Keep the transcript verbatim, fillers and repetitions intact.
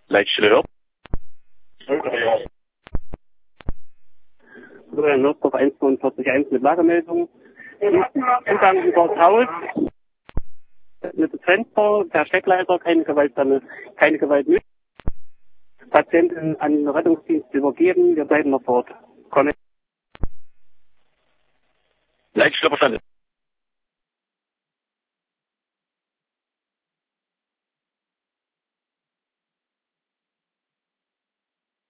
Leitstelle Hörp. Florian Nussdorf eins fünfundvierzig Punkt eins mit Lagermeldung. Zugang über das Haus. Mit dem Fenster, der Steckleiter, keine Gewalt, keine Gewalt mit. Patientin an den Rettungsdienst übergeben, wir bleiben noch fort. Komm. Leitstelle verstanden.